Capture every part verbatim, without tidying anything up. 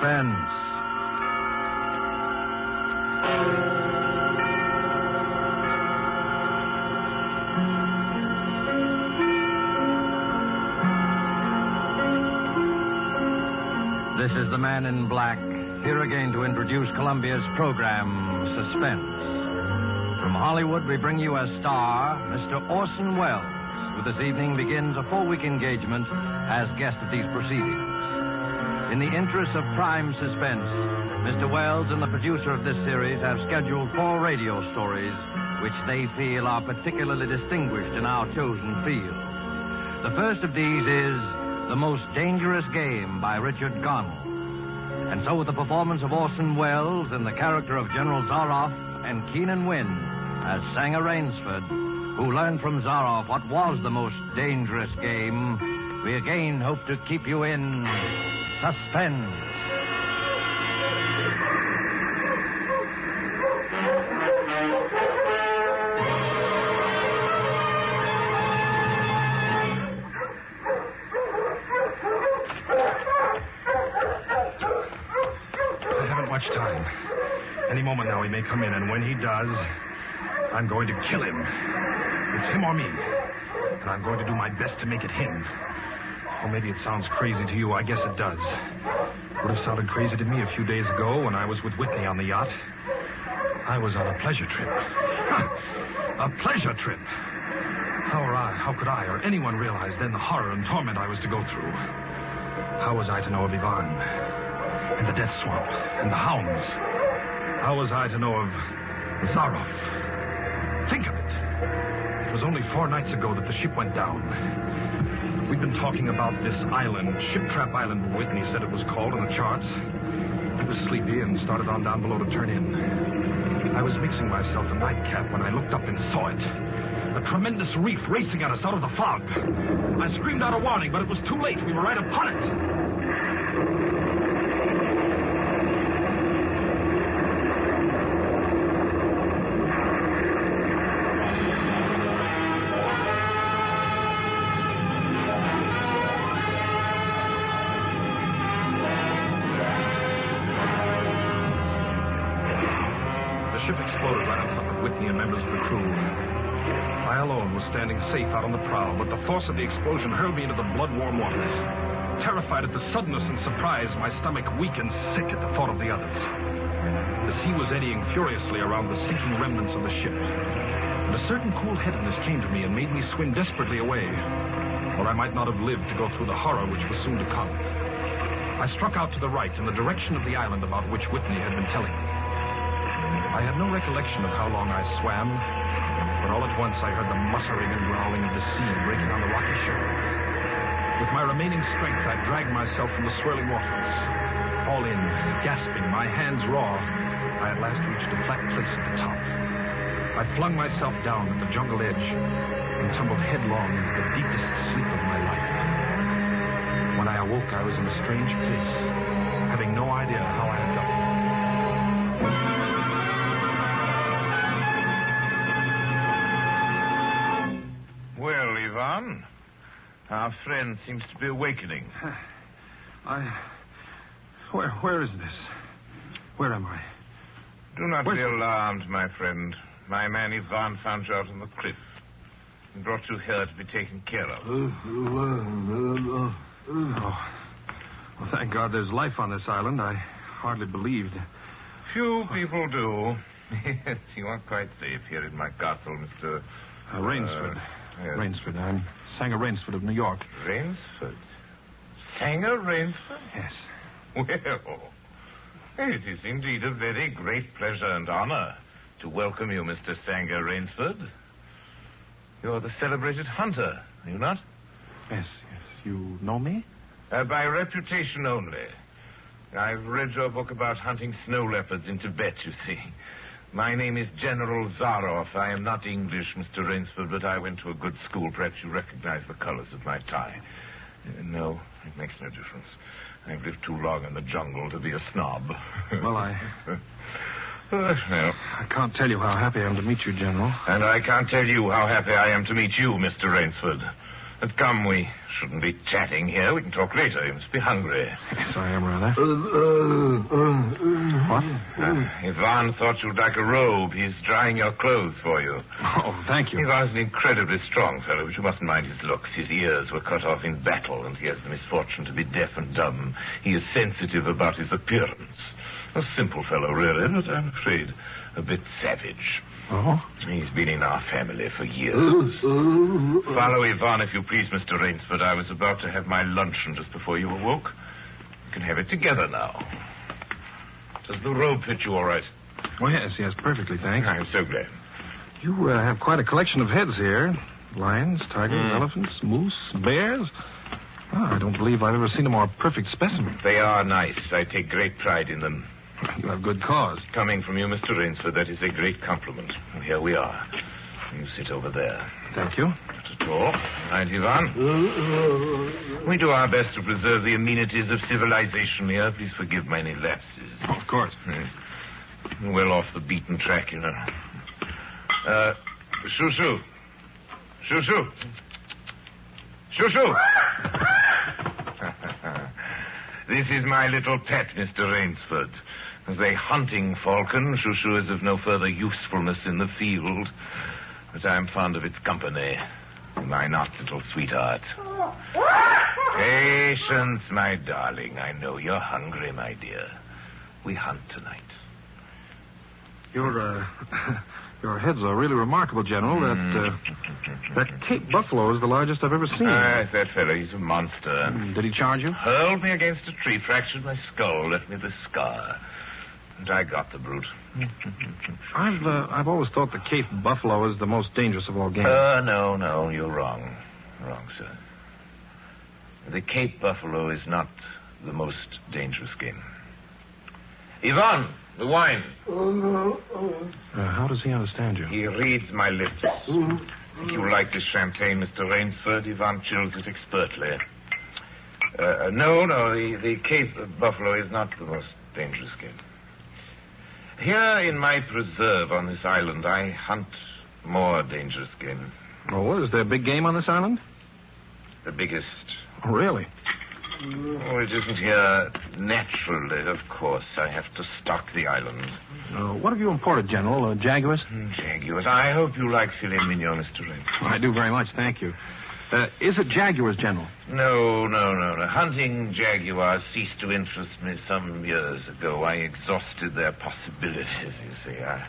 Suspense. This is the Man in Black, here again to introduce Columbia's program, Suspense. From Hollywood, we bring you as star, Mister Orson Welles, who this evening begins a four-week engagement as guest at these proceedings. In the interest of prime suspense, Mister Welles and the producer of this series have scheduled four radio stories which they feel are particularly distinguished in our chosen field. The first of these is The Most Dangerous Game by Richard Connell. And so with the performance of Orson Welles in the character of General Zaroff and Keenan Wynn as Sanger Rainsford, who learned from Zaroff what was the most dangerous game, we again hope to keep you in suspense. I haven't much time. Any moment now he may come in, and when he does, I'm going to kill him. It's him or me. And I'm going to do my best to make it him. Or maybe it sounds crazy to you. I guess it does. Would have sounded crazy to me a few days ago when I was with Whitney on the yacht. I was on a pleasure trip. A pleasure trip. How or I, how could I or anyone realize then the horror and torment I was to go through? How was I to know of Yvonne and the death swamp and the hounds? How was I to know of Zaroff? Think of it. It was only four nights ago that the ship went down. We'd been talking about this island, Ship Trap Island, Whitney said it was called in the charts. I was sleepy and started on down below to turn in. I was mixing myself a nightcap when I looked up and saw it. A tremendous reef racing at us out of the fog. I screamed out a warning, but it was too late. We were right upon it. Exploded right on top of Whitney and members of the crew. I alone was standing safe out on the prow, but the force of the explosion hurled me into the blood-warm waters. Terrified at the suddenness and surprise, my stomach weak and sick at the thought of the others. The sea was eddying furiously around the sinking remnants of the ship, and a certain cool-headedness came to me and made me swim desperately away, or I might not have lived to go through the horror which was soon to come. I struck out to the right in the direction of the island about which Whitney had been telling me. I had no recollection of how long I swam, but all at once I heard the muttering and growling of the sea breaking on the rocky shore. With my remaining strength, I dragged myself from the swirling waters. All in, gasping, my hands raw, I at last reached a flat place at the top. I flung myself down at the jungle edge and tumbled headlong into the deepest sleep of my life. When I awoke, I was in a strange place, having no idea how I had got there. Well, Yvonne, our friend seems to be awakening. I... Where, where is this? Where am I? Do not Where's... be alarmed, my friend. My man Yvonne found you out on the cliff and brought you here to be taken care of. Oh. Well, thank God there's life on this island. I hardly believed. Few people do. Yes, you are quite safe here in my castle, Mister Uh, Rainsford. Uh, yes. Rainsford. I'm Sanger Rainsford of New York. Rainsford? Sanger Rainsford? Yes. Well, it is indeed a very great pleasure and honor to welcome you, Mister Sanger Rainsford. You're the celebrated hunter, are you not? Yes, yes. You know me? Uh, by reputation only. I've read your book about hunting snow leopards in Tibet, you see. My name is General Zaroff. I am not English, Mister Rainsford, but I went to a good school. Perhaps you recognize the colors of my tie. Uh, no, it makes no difference. I've lived too long in the jungle to be a snob. Well, I... uh, well. I can't tell you how happy I am to meet you, General. And I can't tell you how happy I am to meet you, Mister Rainsford. But come, we shouldn't be chatting here. We can talk later. You must be hungry. Yes, I am rather. What? Uh, Ivan thought you'd like a robe. He's drying your clothes for you. Oh, thank you. Ivan's an incredibly strong fellow, but you mustn't mind his looks. His ears were cut off in battle, and he has the misfortune to be deaf and dumb. He is sensitive about his appearance. A simple fellow, really, but I'm afraid a bit savage. Oh? He's been in our family for years. Follow Ivan, if you please, Mister Rainsford. I was about to have my luncheon just before you awoke. We can have it together now. Does the robe fit you all right? Oh, yes, yes, perfectly, thanks. I'm so glad. You uh, have quite a collection of heads here. Lions, tigers, Mm. elephants, moose, bears. Oh, I don't believe I've ever seen a more perfect specimen. They are nice. I take great pride in them. You have good cause. Coming from you, Mister Rainsford, that is a great compliment. And here we are. You sit over there. Thank you. Not at all. Right, Ivan? We do our best to preserve the amenities of civilization here. Please forgive my lapses. Oh, of course. Yes. Well off the beaten track, you know. Uh, Shoo-shoo. Shoo-shoo. Shoo-shoo. This is my little pet, Mister Rainsford. As a hunting falcon, Shoo-shoo is of no further usefulness in the field. But I am fond of its company. Am I not, little sweetheart? Patience, my darling. I know you're hungry, my dear. We hunt tonight. Your, uh, your heads are really remarkable, General. That, uh, that Cape Buffalo is the largest I've ever seen. Ah, it's that fellow. He's a monster. Mm, Did he charge you? Hurled me against a tree, fractured my skull, left me the scar. And I got the brute. I've, uh, I've always thought the Cape Buffalo is the most dangerous of all game. Uh, no, no, you're wrong. Wrong, sir. The Cape Buffalo is not the most dangerous game. Ivan, the wine. Uh, how does he understand you? He reads my lips. If you like this champagne, Mister Rainsford, Ivan chills it expertly. Uh, no, no, the, the Cape Buffalo is not the most dangerous game. Here in my preserve on this island, I hunt more dangerous game. Oh, is there big game on this island? The biggest. Oh, really? Oh, it isn't here naturally, of course. I have to stock the island. Uh, what have you imported, General? Uh, jaguars? Jaguars. I hope you like filet mignon, Mister Ray. I do very much, thank you. Uh, is it jaguars, General? No, no, no, no. Hunting jaguars ceased to interest me some years ago. I exhausted their possibilities, you see. I...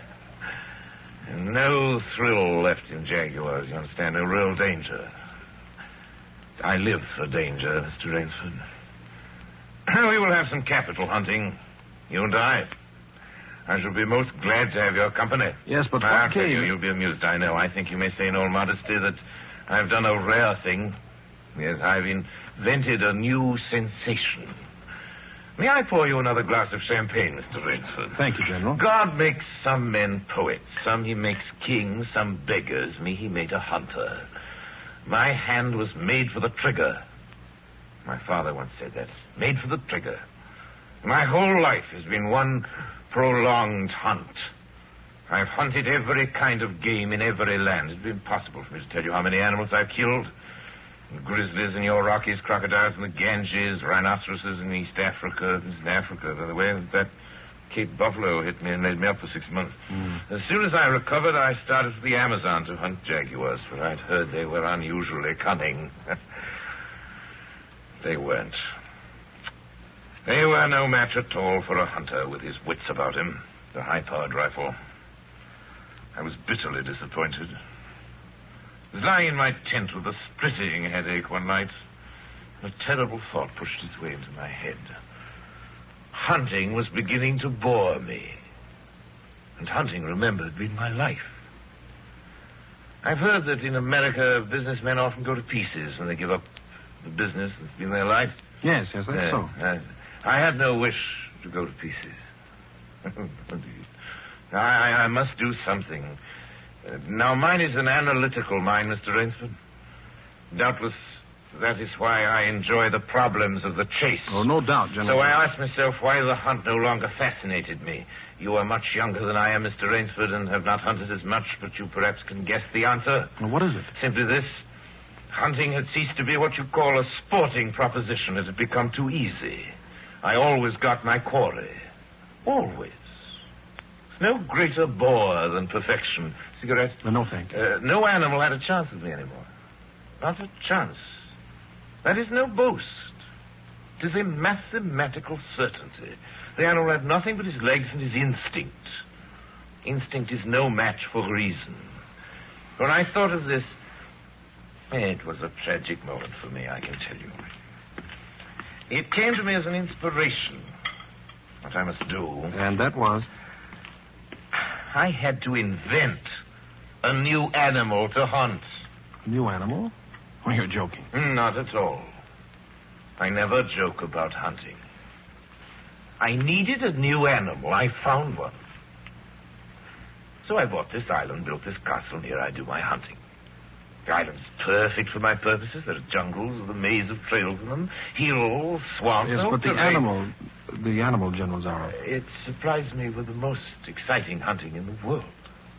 No thrill left in jaguars, you understand? No real danger. I live for danger, Mister Rainsford. We will have some capital hunting, you and I. I shall be most glad to have your company. Yes, but I'll what tell you, game? you'll be amused, I know. I think you may say in all modesty that I've done a rare thing. Yes, I've invented a new sensation. May I pour you another glass of champagne, Mister Rainsford? Thank you, General. God makes some men poets. Some he makes kings, some beggars. Me he made a hunter. My hand was made for the trigger. My father once said that. Made for the trigger. My whole life has been one prolonged hunt. I've hunted every kind of game in every land. It'd be impossible for me to tell you how many animals I've killed. Grizzlies in your Rockies, crocodiles in the Ganges, rhinoceroses in East Africa. This is in Africa, by the way. That Cape Buffalo hit me and laid me up for six months. Mm. As soon as I recovered, I started for the Amazon to hunt jaguars, for I'd heard they were unusually cunning. They weren't. They were no match at all for a hunter with his wits about him, the high-powered rifle. I was bitterly disappointed. I was lying in my tent with a splitting headache one night, and a terrible thought pushed its way into my head. Hunting was beginning to bore me. And hunting, remember, had been my life. I've heard that in America, businessmen often go to pieces when they give up the business that's been their life. Yes, yes, that's Uh, so. I, I had no wish to go to pieces. I, I, I must do something. Uh, now, mine is an analytical mind, Mister Rainsford. Doubtless that is why I enjoy the problems of the chase. Oh, no doubt, General. So I asked myself why the hunt no longer fascinated me. You are much younger than I am, Mister Rainsford, and have not hunted as much, but you perhaps can guess the answer. Well, what is it? Simply this. Hunting had ceased to be what you call a sporting proposition. It had become too easy. I always got my quarry. Always. There's no greater bore than perfection. Cigarette? Uh, no, thank you. Uh, no animal had a chance with me anymore. Not a chance. That is no boast. It is a mathematical certainty. The animal had nothing but his legs and his instinct. Instinct is no match for reason. When I thought of this, it was a tragic moment for me, I can tell you. It came to me as an inspiration. What I must do. And that was? I had to invent a new animal to hunt. New animal? Well, you're joking. Not at all. I never joke about hunting. I needed a new animal. I found one. So I bought this island, built this castle, and here I do my hunting. The island's perfect for my purposes. There are jungles with a maze of trails in them, hills, swamps. Yes, but the animal, the animal, General Zaroff. It surprised me with the most exciting hunting in the world.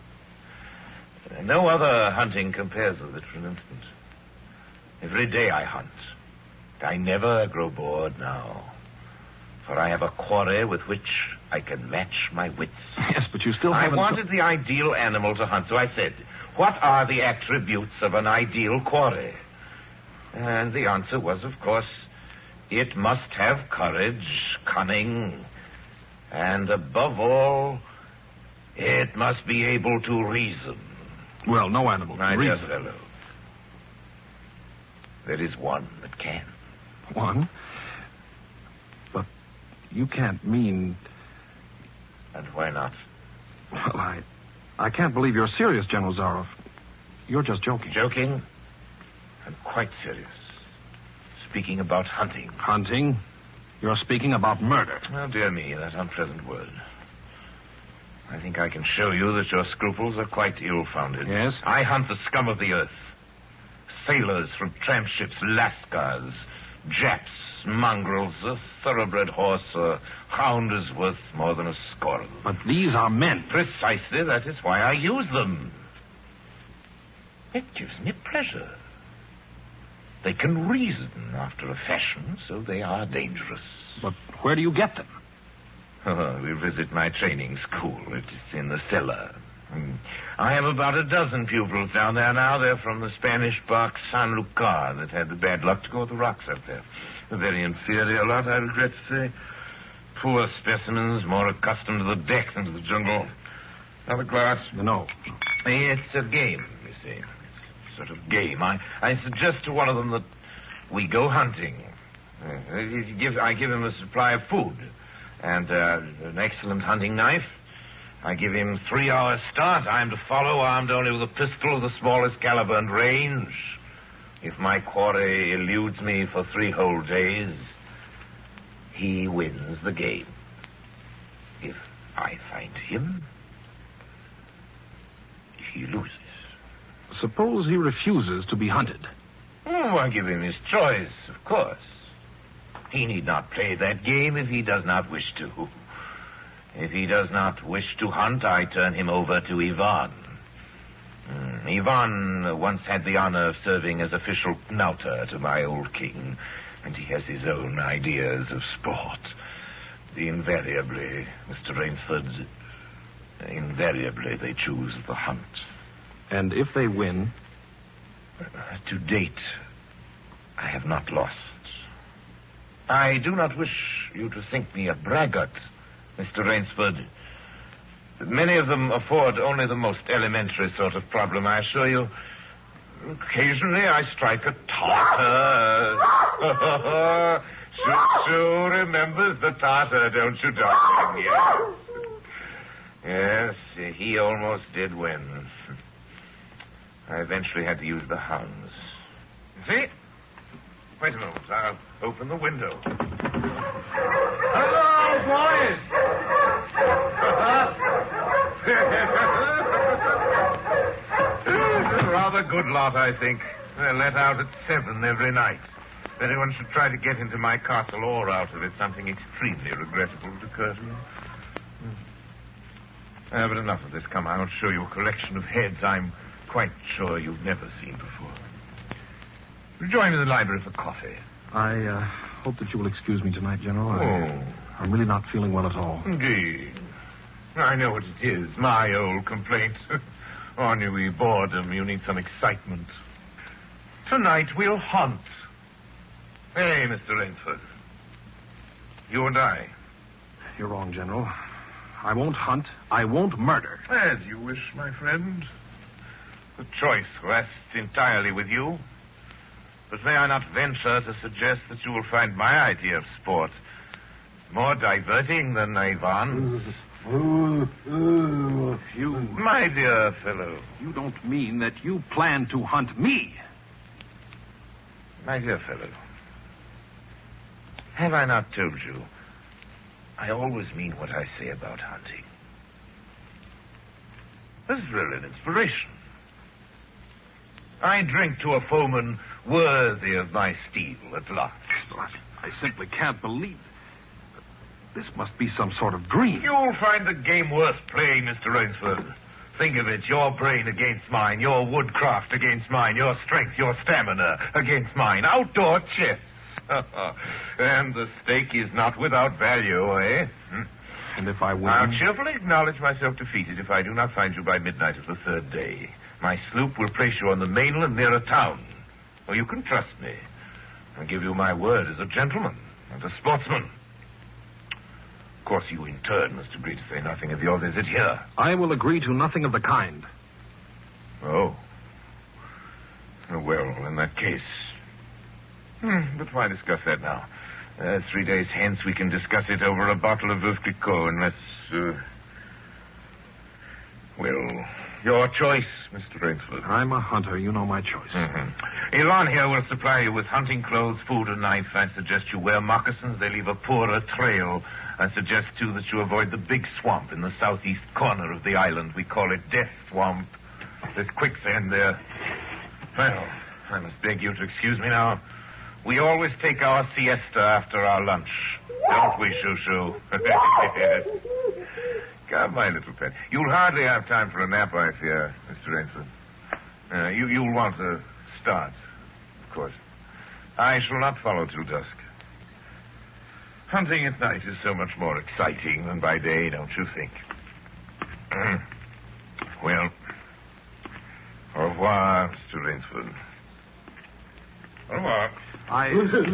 No other hunting compares with it for an instant. Every day I hunt. I never grow bored now. For I have a quarry with which I can match my wits. Yes, but you still haven't... I wanted the ideal animal to hunt, so I said, what are the attributes of an ideal quarry? And the answer was, of course, it must have courage, cunning, and above all, it must be able to reason. Well, no animal My can dear reason. fellow, there is one that can. One? But you can't mean... And why not? Well, I... I can't believe you're serious, General Zaroff. You're just joking. Joking? I'm quite serious. Speaking about hunting. Hunting? You're speaking about murder. Oh, dear me, that unpleasant word. I think I can show you that your scruples are quite ill-founded. Yes? I hunt the scum of the earth. Sailors from tramp ships, lascars, Japs, mongrels, a thoroughbred horse, a hound is worth more than a score of them. But these are men. Precisely, that is why I use them. It gives me pleasure. They can reason after a fashion, so they are dangerous. But where do you get them? Oh, we visit my training school. It is in the cellar. I have about a dozen pupils down there now. They're from the Spanish bark San Lucar that had the bad luck to go with the rocks up there. A very inferior lot, I regret to say. Poor specimens, more accustomed to the deck than to the jungle. Another glass? No. It's a game, you see. It's a sort of game. I, I suggest to one of them that we go hunting. Uh, give, I give him a supply of food and uh, an excellent hunting knife. I give him three hours start. I'm to follow, armed only with a pistol of the smallest caliber and range. If my quarry eludes me for three whole days, he wins the game. If I find him, he loses. Suppose he refuses to be hunted. Oh, I give him his choice, of course. He need not play that game if he does not wish to. If he does not wish to hunt, I turn him over to Ivan. Mm, Ivan once had the honor of serving as official knouter to my old king, and he has his own ideas of sport. Invariably, Mister Rainsford, invariably they choose the hunt. And if they win? Uh, to date, I have not lost. I do not wish you to think me a braggart, Mister Rainsford. Many of them afford only the most elementary sort of problem, I assure you. Occasionally I strike a Tartar. Sue, Sue remembers the Tartar, don't you, darling? Yes. Yes, he almost did win. I eventually had to use the hounds. See? Wait a moment. I'll open the window. Hello, boys! It's a rather good lot, I think. They're let out at seven every night. If anyone should try to get into my castle or out of it, something extremely regrettable would occur to me. Uh, but enough of this. Come, I'll show you a collection of heads I'm quite sure you've never seen before. Join me in the library for coffee. I uh, hope that you will excuse me tonight, General. I, Oh, I'm really not feeling well at all. indeed. I know what it is. My old complaint. Ennui, boredom. You need some excitement. Tonight we'll hunt. Hey, Mister Rainsford. You and I. You're wrong, General. I won't hunt. I won't murder. As you wish, my friend. The choice rests entirely with you. But may I not venture to suggest that you will find my idea of sport more diverting than Ivan's? You, My dear fellow. you don't mean that you plan to hunt me? My dear fellow. Have I not told you? I always mean what I say about hunting. This is really an inspiration. I drink to a foeman worthy of my steel at last. I simply can't believe it. This must be some sort of dream. You'll find the game worth playing, Mister Rainsford. Think of it, your brain against mine, your woodcraft against mine, your strength, your stamina against mine. Outdoor chess. And the stake is not without value, eh? Hmm? And if I win... I'll cheerfully acknowledge myself defeated if I do not find you by midnight of the third day. My sloop will place you on the mainland near a town. Well, you can trust me. I give you my word as a gentleman and a sportsman. Of course, you in turn must agree to say nothing of your visit here. I will agree to nothing of the kind. Oh. Well, in that case... Hmm, but why discuss that now? Uh, three days hence we can discuss it over a bottle of Veuve Clicquot, unless... Uh... Well, your choice, Mister Rainsford. I'm a hunter. You know my choice. Mm-hmm. Elon here will supply you with hunting clothes, food, and knife. I suggest you wear moccasins. They leave a poorer trail. I suggest, too, that you avoid the big swamp in the southeast corner of the island. We call it Death Swamp. There's quicksand there. Well, I must beg you to excuse me now. We always take our siesta after our lunch. Don't we, Shoo-Shoo? Yes. Come, my little pet. You'll hardly have time for a nap, I fear, Mister Rainsford. Uh, you, you'll want to start, of course. I shall not follow till dusk. Hunting at night is so much more exciting than by day, don't you think? Mm. Well, au revoir, Mister Rainsford. Au revoir. I...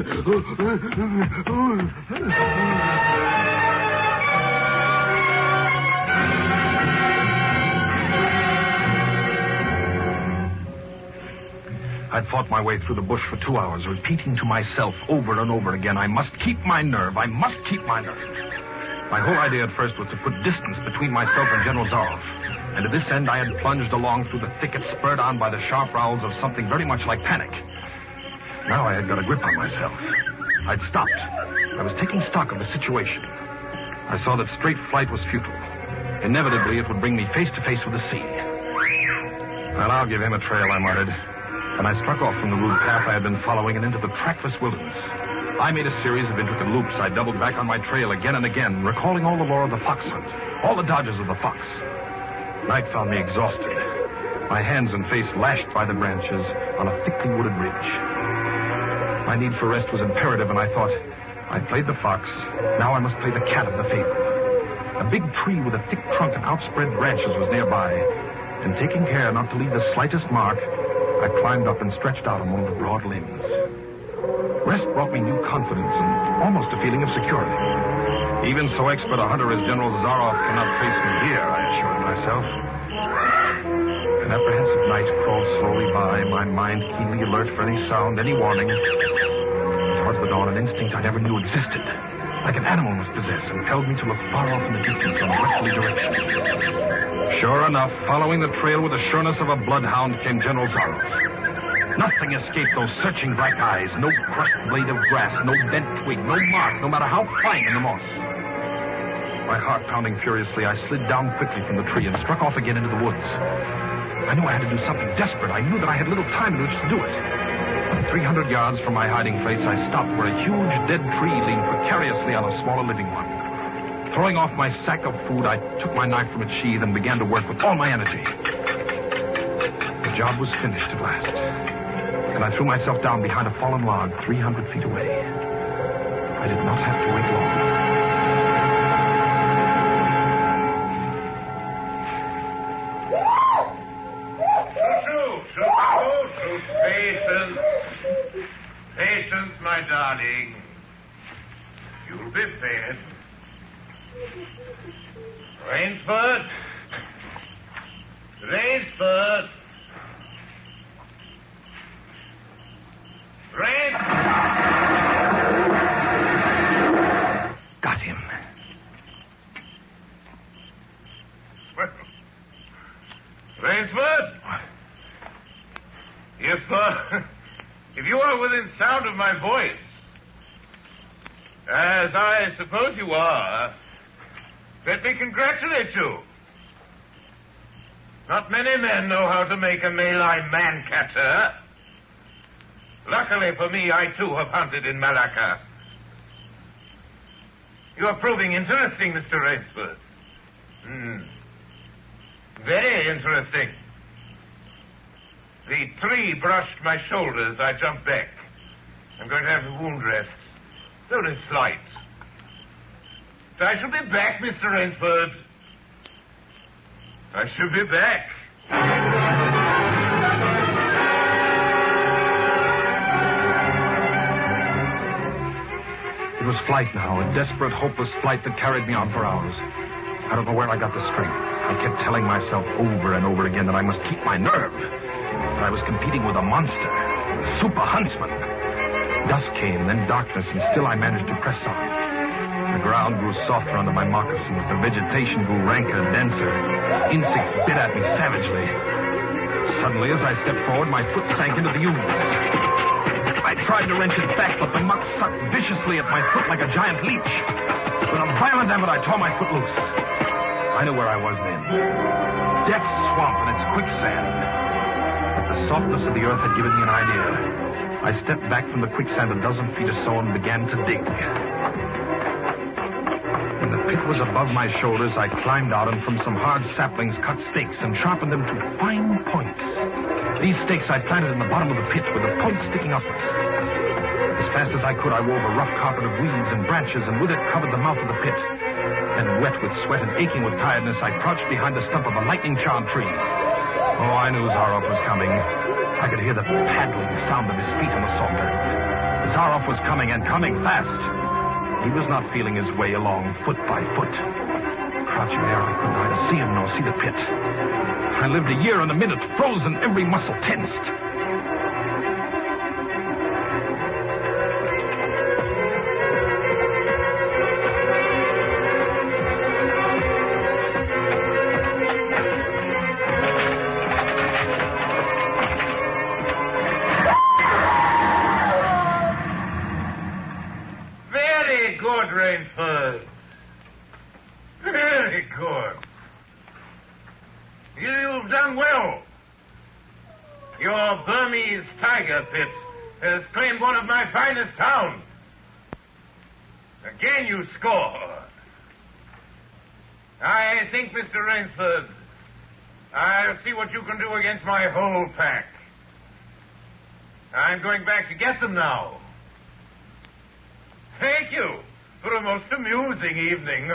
I'd fought my way through the bush for two hours, repeating to myself over and over again, I must keep my nerve, I must keep my nerve. My whole idea at first was to put distance between myself and General Zaroff. And to this end, I had plunged along through the thicket, spurred on by the sharp growls of something very much like panic. Now I had got a grip on myself. I'd stopped. I was taking stock of the situation. I saw that straight flight was futile. Inevitably, it would bring me face to face with the sea. Well, I'll give him a trail, I muttered. And I struck off from the rude path I had been following and into the trackless wilderness. I made a series of intricate loops. I doubled back on my trail again and again, recalling all the lore of the fox hunt, all the dodges of the fox. Night found me exhausted, my hands and face lashed by the branches on a thickly wooded ridge. My need for rest was imperative, and I thought, I played the fox, now I must play the cat of the fable. A big tree with a thick trunk and outspread branches was nearby, and taking care not to leave the slightest mark, I climbed up and stretched out among the broad limbs. Rest brought me new confidence and almost a feeling of security. Even so expert a hunter as General Zaroff cannot face me here, I assured myself. An apprehensive night crawled slowly by, my mind keenly alert for any sound, any warning. Towards the dawn, an instinct I never knew existed, like an animal must possess, impelled me to look far off in the distance in a westerly direction. Sure enough, following the trail with the sureness of a bloodhound came General Zaroff. Nothing escaped those searching black eyes. No crushed blade of grass, no bent twig, no mark, no matter how fine in the moss. My heart pounding furiously, I slid down quickly from the tree and struck off again into the woods. I knew I had to do something desperate. I knew that I had little time in which to do it. Three hundred yards from my hiding place, I stopped where a huge dead tree leaned precariously on a smaller living one. Throwing off my sack of food, I took my knife from its sheath and began to work with all my energy. The job was finished at last. and I threw myself down behind a fallen log three hundred feet away. I did not have to wait long. Patience. Patience, my darling. You'll be fed. Rainsford. Rainsford. Rainsford. Got him. Rainsford? If, uh, if you are within sound of my voice, as I suppose you are, let me congratulate you. Not many men know how to make a Malay man-catcher. Luckily for me, I too have hunted in Malacca. You are proving interesting, Mister Rainsford. Hmm. Very interesting. The tree brushed my shoulders. I jumped back. I'm going to have a wound rest. Very slight. But I shall be back, Mister Rainsford. I shall be back. It was flight now, a desperate, hopeless flight that carried me on for hours. I don't know where I got the strength. I kept telling myself over and over again that I must keep my nerve. That I was competing with a monster, a super huntsman. Dusk came, then darkness, and still I managed to press on. The ground grew softer under my moccasins. The vegetation grew ranker, denser. Insects bit at me savagely. Suddenly, as I stepped forward, my foot sank into the ooze. I tried to wrench it back, but the muck sucked viciously at my foot like a giant leech. With a violent effort, I tore my foot loose. I knew where I was then. Death's Swamp and its quicksand. But the softness of the earth had given me an idea. I stepped back from the quicksand a dozen feet or so and began to dig. When the pit was above my shoulders, I climbed out and from some hard saplings cut stakes and sharpened them to fine points. These stakes I planted in the bottom of the pit with the points sticking upwards. As fast as I could, I wove a rough carpet of weeds and branches and with it covered the mouth of the pit. Then, wet with sweat and aching with tiredness, I crouched behind the stump of a lightning-charred tree. Oh, I knew Zaroff was coming. I could hear the paddling sound of his feet on the soft earth. Zaroff was coming, and coming fast. He was not feeling his way along foot by foot. Crouching there, I could neither see him nor see the pit. I lived a year and a minute, frozen, every muscle tensed. Rainsford. Very good. You've done well. Your Burmese tiger pit has claimed one of my finest hounds. Again you score. I think, Mister Rainsford, I'll see what you can do against my whole pack. I'm going back to get them now. Thank you for a most amusing evening.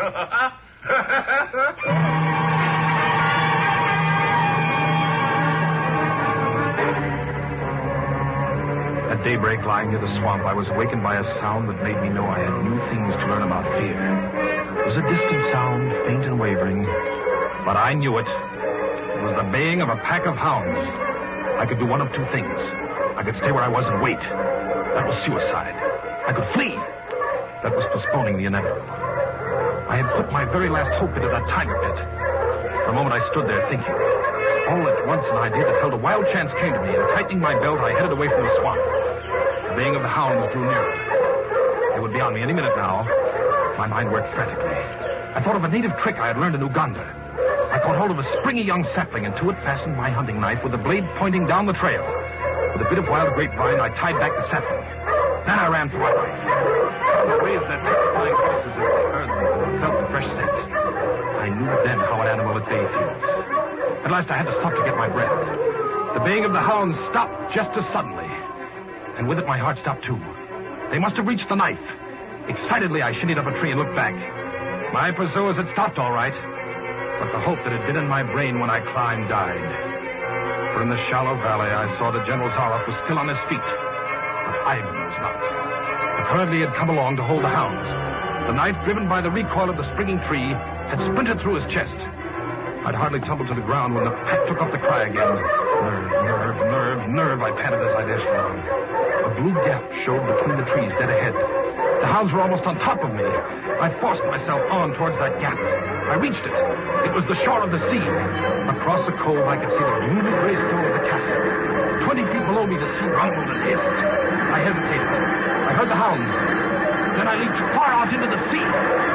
At daybreak, lying near the swamp, I was awakened by a sound that made me know I had new things to learn about fear. It was a distant sound, faint and wavering, but I knew it. It was the baying of a pack of hounds. I could do one of two things. I could stay where I was and wait. That was suicide. I could flee. That was postponing the inevitable. I had put my very last hope into that tiger pit. For a moment, I stood there thinking. All at once, an idea that held a wild chance came to me, and tightening my belt, I headed away from the swamp. The baying of the hounds drew nearer. They would be on me any minute now. My mind worked frantically. I thought of a native trick I had learned in Uganda. I caught hold of a springy young sapling, and to it fastened my hunting knife with the blade pointing down the trail. With a bit of wild grapevine, I tied back the sapling. Then I ran for my life. I raised their terrifying voices as they heard them and felt the fresh scent. I knew then how an animal at bay feels. At last I had to stop to get my breath. The baying of the hounds stopped just as suddenly. and with it my heart stopped too. They must have reached the knife. Excitedly, I shinnied up a tree and looked back. My pursuers had stopped all right, but the hope that had been in my brain when I climbed died. For in the shallow valley, I saw that General Zaroff was still on his feet, but Ivan was not. Apparently, he had come along to hold the hounds. The knife, driven by the recoil of the springing tree, had splintered through his chest. I'd hardly tumbled to the ground when the pack took up the cry again. Nerve, nerve, nerve, nerve, I panted as I dashed along. A blue gap showed between the trees dead ahead. The hounds were almost on top of me. I forced myself on towards that gap. I reached it. It was the shore of the sea. Across the cove, I could see the gloomy gray stone of the castle. Twenty feet below me, the sea rumbled and hissed. I hesitated. I heard the hounds. Then I leaped far out into the sea.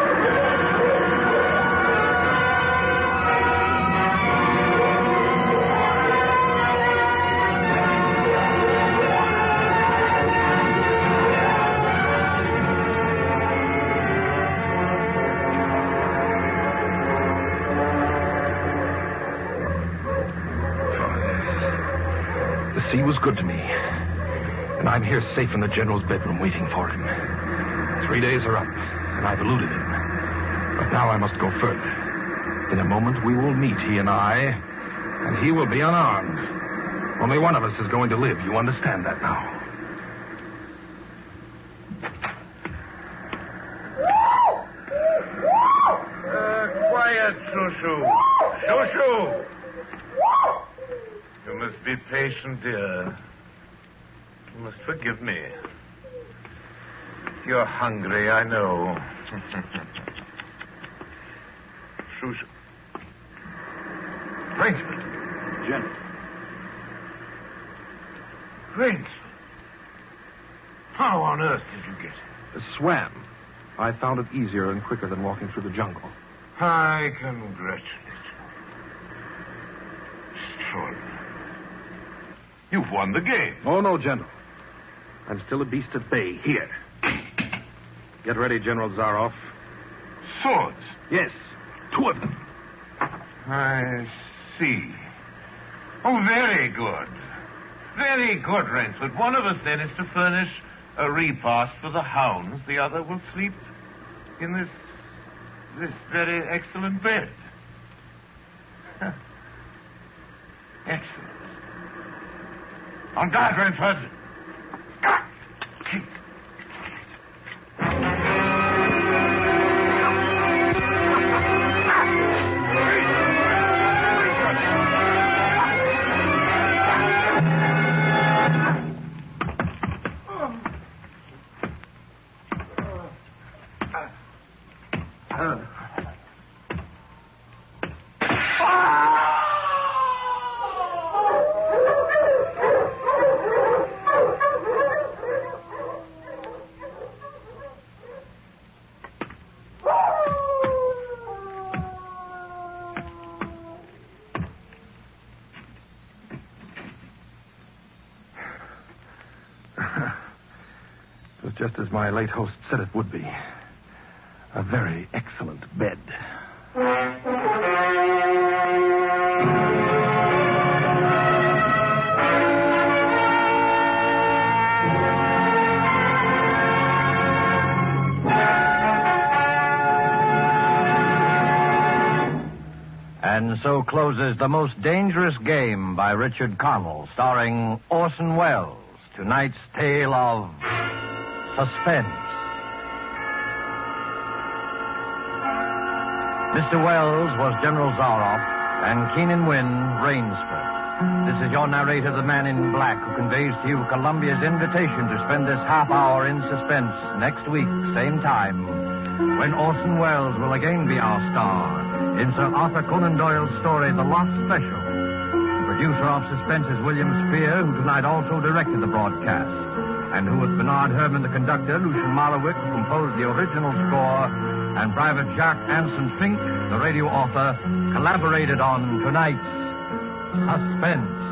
The sea was good to me. And I'm here safe in the General's bedroom waiting for him. Three days are up, and I've eluded him. But now I must go further. In a moment, we will meet, he and I, and he will be unarmed. Only one of us is going to live. You understand that now? Uh, quiet, Shushu. Shushu! You must be patient, dear. You must forgive me. You're hungry, I know. Shushu. Rainsford. General. Rainsford. How on earth did you get here? Swam. I found it easier and quicker than walking through the jungle. I congratulate you. Extraordinary. You've won the game. Oh, no, General. I'm still a beast at bay here. Get ready, General Zaroff. Swords? Yes, two of them. I see. Oh, very good. Very good, Rainsford. One of us, then, is to furnish a repast for the hounds. The other will sleep in this... this very excellent bed. Excellent. On guard, Rainsford. Just as my late host said it would be. A very excellent bed. And so closes The Most Dangerous Game by Richard Connell, starring Orson Welles. Tonight's tale of suspense. Mister Wells was General Zaroff, and Keenan Wynn, Rainsford. This is your narrator, the Man in Black, who conveys to you Columbia's invitation to spend this half hour in suspense next week, same time, when Orson Welles will again be our star in Sir Arthur Conan Doyle's story, The Lost Special. The producer of Suspense is William Spear, who tonight also directed the broadcast, and who, with Bernard Herrmann, the conductor, Lucien Mollowitz, who composed the original score, and Private Jacques Anson Fink, the radio author, collaborated on tonight's Suspense.